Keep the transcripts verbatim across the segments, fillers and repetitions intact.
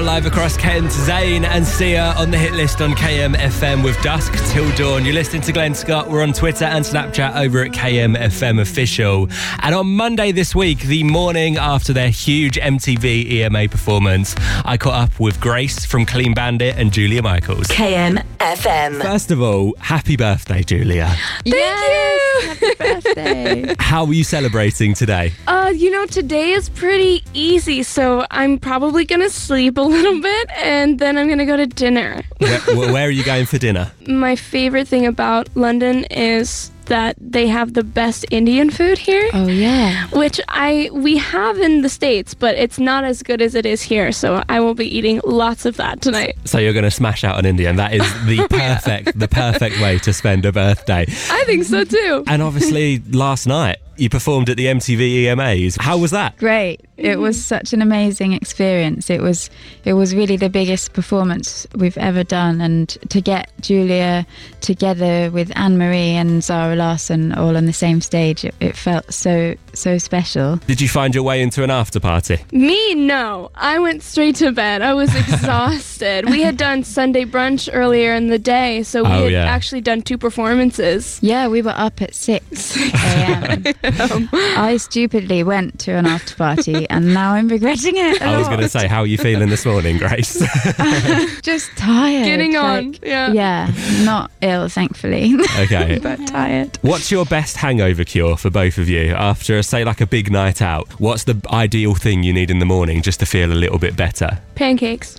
live across Kent, Zayn and Sia on the hit list on K M F M with Dusk Till Dawn. You're listening to Glenn Scott. We're on Twitter and Snapchat over at K M F M Official. And on Monday this week, the morning after their huge M T V E M A performance, I caught up with Grace from Clean Bandit and Julia Michaels. K M F M. First of all, happy birthday, Julia. Thank yes, you. Happy birthday. How were you celebrating today? Uh, you know, today is pretty easy, so I'm probably going to sleep a little bit and then I'm going to go to dinner. Where, where are you going for dinner? My favorite thing about London is that they have the best Indian food here. Oh, yeah. Which I we have in the States, but it's not as good as it is here, so I will be eating lots of that tonight. So you're going to smash out on Indian. That is the perfect, the perfect way to spend a birthday. I think so too. And obviously, last night, you performed at the M T V E M As. How was that? Great. It was such an amazing experience. It was it was really the biggest performance we've ever done, and to get Julia together with Anne-Marie and Zara Larsson all on the same stage, it, it felt so so special. Did you find your way into an after party? Me, no. I went straight to bed. I was exhausted. We had done Sunday brunch earlier in the day, so we oh, had yeah. actually done two performances. Yeah, we were up at six a.m. I stupidly went to an after party and now I'm regretting it. I was going to say, how are you feeling this morning, Grace? Just tired. Getting like, on, yeah. Yeah, not ill, thankfully. Okay. But tired. What's your best hangover cure for both of you after, say, like a big night out? What's the ideal thing you need in the morning just to feel a little bit better? Pancakes.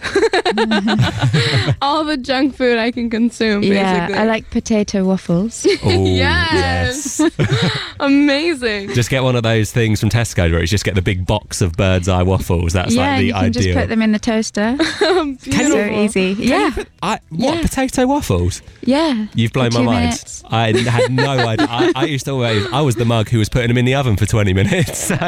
All the junk food I can consume, yeah, basically. I like potato waffles. Oh, yes. yes. Amazing. Just get one of those things from Tesco where it's just get the big box of Bird's Eye waffles. That's yeah, like the you can ideal. just put them in the toaster. So easy. Yeah. I, what, Yeah. potato waffles? Yeah. You've blown For my two mind. minutes. I had no idea. I, I used to always, I was the mug who was putting them in the oven for twenty minutes. So.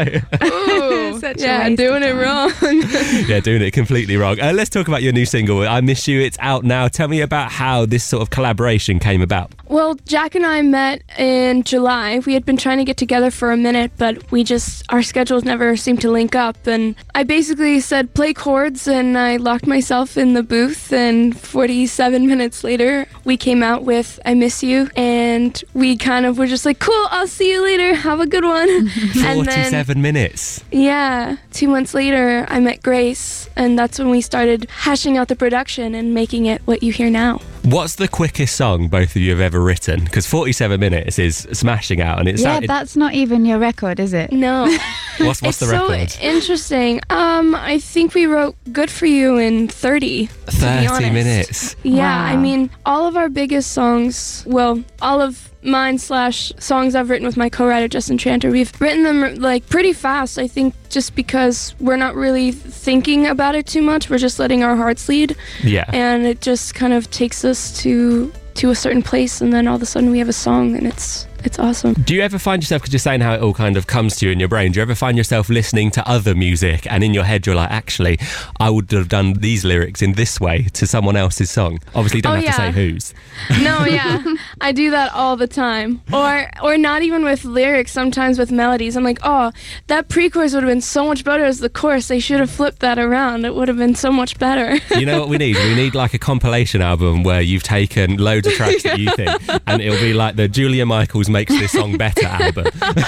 Ooh, Such a yeah, waste doing of it wrong. Yeah, doing it completely wrong. Uh, let's talk about your new single, I Miss You. It's out now. Tell me about how this sort of collaboration came about. Well, Jack and I met in July. We had been trying to get together for a minute, but we just, our schedules never seemed to link up. And I basically said, play chords, and I locked myself in the booth. And forty-seven minutes later, we came out with I Miss You. And we kind of were just like, cool, I'll see you later. Have a good one. And forty-seven then, minutes. yeah, two months later, I met Grace. And that's when we started hashing out the production and making it what you hear now. What's the quickest song both of you have ever written? Because forty-seven minutes is smashing out, and it's Yeah, sounded, that's not even your record, is it? No. what's, what's It's the so record? interesting. Um, I think we wrote Good For You in thirty. to be thirty honest. minutes. Yeah, Wow. I mean, all of our biggest songs, well, all of mine slash songs I've written with my co-writer Justin Tranter, we've written them like pretty fast. I think just because we're not really thinking about it too much. We're just letting our hearts lead, Yeah. and it just kind of takes us to to a certain place, and then all of a sudden we have a song, and it's it's awesome. Do you ever find yourself, because you're saying how it all kind of comes to you in your brain, do you ever find yourself listening to other music and in your head you're like, actually, I would have done these lyrics in this way to someone else's song? Obviously you don't Oh, have to say yeah. whose. No, yeah, I do that all the time. Or or not even with lyrics, sometimes with melodies. I'm like, oh, that pre-chorus would have been so much better as the chorus. They should have flipped that around. It would have been so much better. You know what we need? We need like a compilation album where you've taken loads of tracks that you think, and it'll be like the Julia Michaels Makes This Song Better album.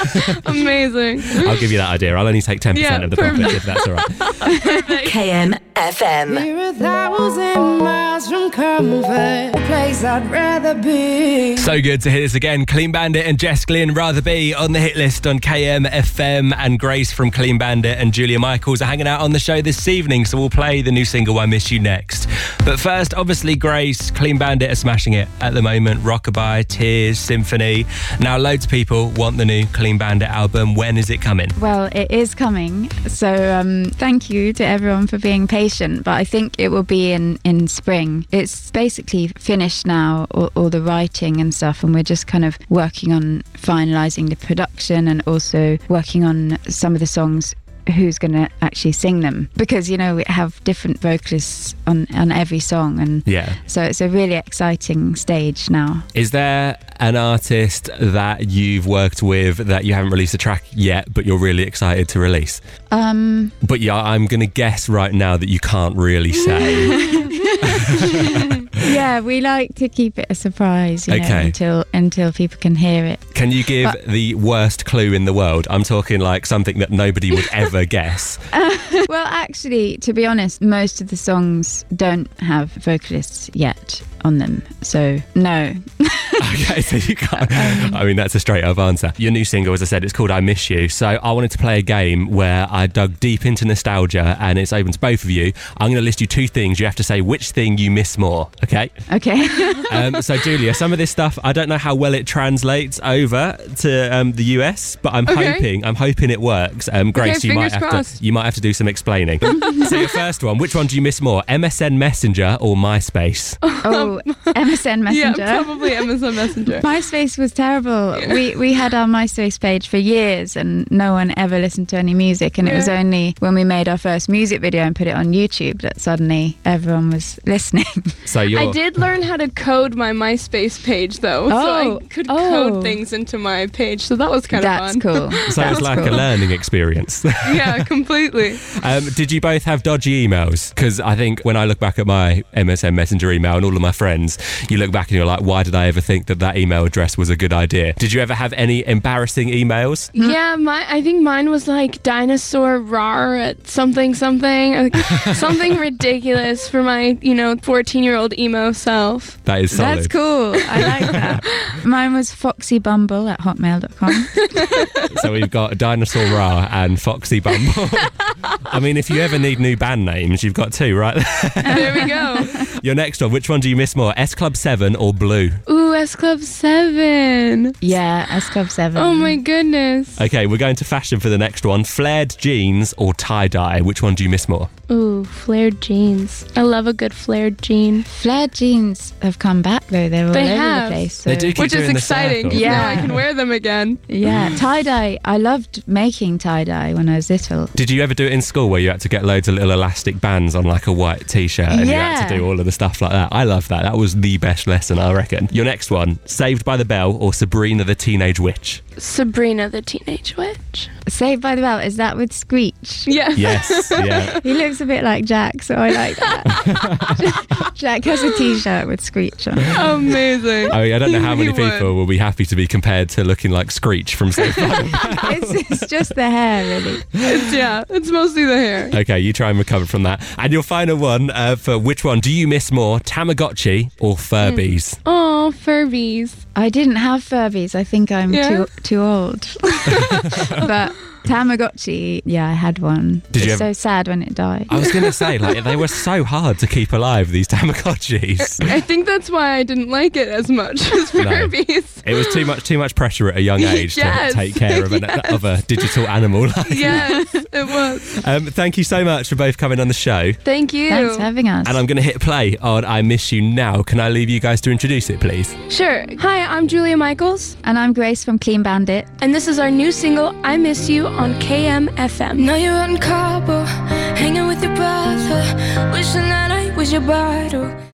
Amazing. I'll give you that idea. I'll only take ten percent Yeah, of the perfect. profits if that's all right. K M F M. We're a thousand miles from comfort, a place I'd rather be. So good to hear this again. Clean Bandit and Jess Glynn, Rather Be, on the hit list on K M F M, and Grace from Clean Bandit and Julia Michaels are hanging out on the show this evening, so we'll play the new single I Miss You next. But first, obviously, Grace, Clean Bandit are smashing it at the moment. Rockabye, Tears, Symphony. Now, loads of people want the new Clean Bandit album. When is it coming? Well, it is coming. So um, thank you to everyone for being patient. But I think it will be in, in spring. It's basically finished now, all, all the writing and stuff. And we're just kind of working on finalising the production and also working on some of the songs who's going to actually sing them, because you know we have different vocalists on on every song, and Yeah. so it's a really exciting stage now. Is there an artist that you've worked with that you haven't released a track yet, but you're really excited to release? Um, But yeah, I'm going to guess right now that you can't really say. yeah, we like to keep it a surprise, you know, Okay. until until people can hear it. Can you give But- the worst clue in the world? I'm talking like something that nobody would ever guess. Well, actually, to be honest, most of the songs don't have vocalists yet on them, so no. Okay, so you can't. I mean, that's a straight up answer. Your new single, as I said, it's called I Miss You. So I wanted to play a game where I dug deep into nostalgia, and it's open to both of you. I'm going to list you two things. You have to say which thing you miss more, okay? Okay. Um, so, Julia, some of this stuff, I don't know how well it translates over to um, the U S, but I'm Okay. hoping I'm hoping it works. Um, Grace, Okay, you might fingers have crossed. to you might have to do some explaining. So, your first one, which one do you miss more, M S N Messenger or MySpace? Oh, M S N Yeah, Messenger. probably M S N Messenger. MySpace was terrible. We we had our MySpace page for years, and no one ever listened to any music. And it was Yeah. only when we made our first music video and put it on YouTube that suddenly everyone was listening. So you're I did learn how to code my MySpace page though, so Oh, I could oh. code things into my page. So that was kind of That's fun. cool. so That's it's like a cool. learning experience. Yeah, completely. Um, did you both have dodgy emails? Because I think when I look back at my M S N Messenger email and all of my friends, you look back and you're like, why did I ever think that that email address was a good idea? Did you ever have any embarrassing emails? Yeah, my I think mine was like dinosaur rar at something something, like, something ridiculous for my you know fourteen year old emo self. That is solid. That's cool. I like that. Mine was foxybumble at hotmail dot com. So we've got Dinosaur Ra and Foxy Bumble. I mean, if you ever need new band names, you've got two right there. There we go. Your next one, which one do you miss more, S Club seven or Blue? Ooh, S Club seven. Yeah, S Club seven. Oh my goodness. Okay, we're going to fashion for the next one. Flared jeans or tie-dye? Which one do you miss more? Ooh, flared jeans. I love a good flared jean. Flared jeans have come back though. They're all They over have. the place. So. They do keep Which is doing the exciting. circle. Yeah, Yeah. I can wear them again. Yeah, tie-dye. I loved making tie-dye when I was little. Did you ever do it in school where you had to get loads of little elastic bands on like a white t-shirt and you had to Yeah. do all of the stuff like that? I love that. That was the best lesson, I reckon. Your next one, Saved by the Bell or Sabrina the Teenage Witch? Sabrina the Teenage Witch. Saved by the Bell, is that with Screech? Yeah. Yes, yeah. He looks a bit like Jack, so I like that. Jack has a t-shirt with Screech on it. Amazing. I mean, I don't know how He many would. people will be happy to be compared to looking like Screech from Saved by the Bell. It's, it's just the hair, really. It's, yeah, it's mostly the hair. Okay, you try and recover from that. And your final one, uh, for which one do you miss more, Tamagotchi or Furbies? Oh, Furbies. I didn't have Furbies. I think I'm Yeah. too too old. But Tamagotchi, yeah, I had one. Did you It's ever- so sad when it died. I was going to say, like, they were so hard to keep alive, these Tamagotchis. I think that's why I didn't like it as much as No. Furbies. It was too much too much pressure at a young age Yes. to take care of, an, Yes. of a digital animal. Like. Yes, it was. Um, thank you so much for both coming on the show. Thank you. Thanks for having us. And I'm going to hit play on I Miss You Now. Can I leave you guys to introduce it, please? Sure. Hi, I'm Julia Michaels, And I'm Grace from Clean Bandit. and this is our new single, I Miss You, on K M F M. Now you're out in Cabo, hanging with your brother, wishing that I was your bottle.